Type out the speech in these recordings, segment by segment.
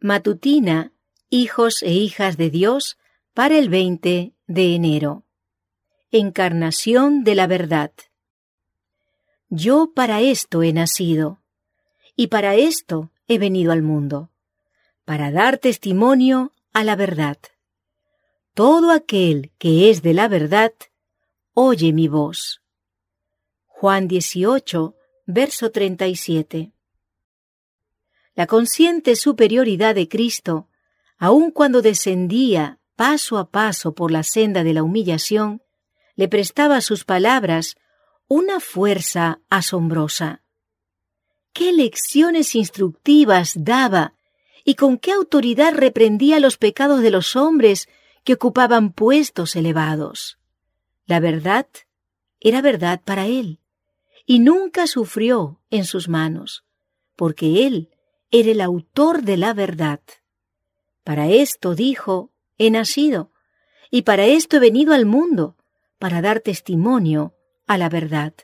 Matutina, hijos e hijas de Dios, para el 20 de enero. Encarnación de la verdad. Yo para esto he nacido, y para esto he venido al mundo, para dar testimonio a la verdad. Todo aquel que es de la verdad, oye mi voz. Juan 18, verso 37. La consciente superioridad de Cristo, aun cuando descendía paso a paso por la senda de la humillación, le prestaba a sus palabras una fuerza asombrosa. ¡Qué lecciones instructivas daba y con qué autoridad reprendía los pecados de los hombres que ocupaban puestos elevados! La verdad era verdad para él, y nunca sufrió en sus manos, porque él era el autor de la verdad. Para esto, dijo, he nacido, y para esto he venido al mundo, para dar testimonio a la verdad.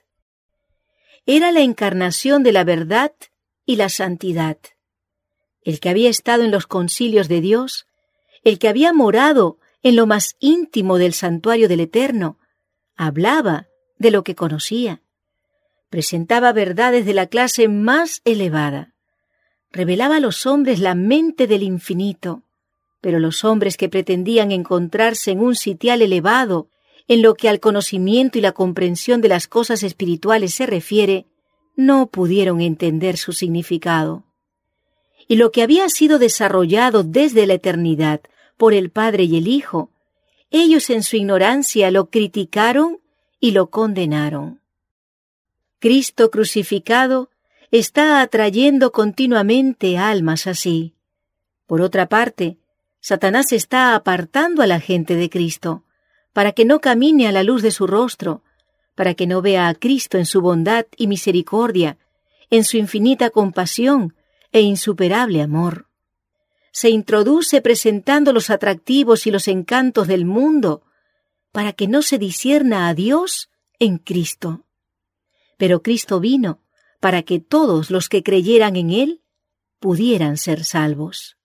Era la encarnación de la verdad y la santidad. El que había estado en los concilios de Dios, el que había morado en lo más íntimo del santuario del Eterno, hablaba de lo que conocía. Presentaba verdades de la clase más elevada. Revelaba a los hombres la mente del infinito, pero los hombres que pretendían encontrarse en un sitial elevado en lo que al conocimiento y la comprensión de las cosas espirituales se refiere, no pudieron entender su significado. Y lo que había sido desarrollado desde la eternidad por el Padre y el Hijo, ellos en su ignorancia lo criticaron y lo condenaron. Cristo crucificado está atrayendo continuamente almas así. Por otra parte, Satanás está apartando a la gente de Cristo, para que no camine a la luz de su rostro, para que no vea a Cristo en su bondad y misericordia, en su infinita compasión e insuperable amor. Se introduce presentando los atractivos y los encantos del mundo, para que no se discierna a Dios en Cristo. Pero Cristo vino para que todos los que creyeran en Él pudieran ser salvos.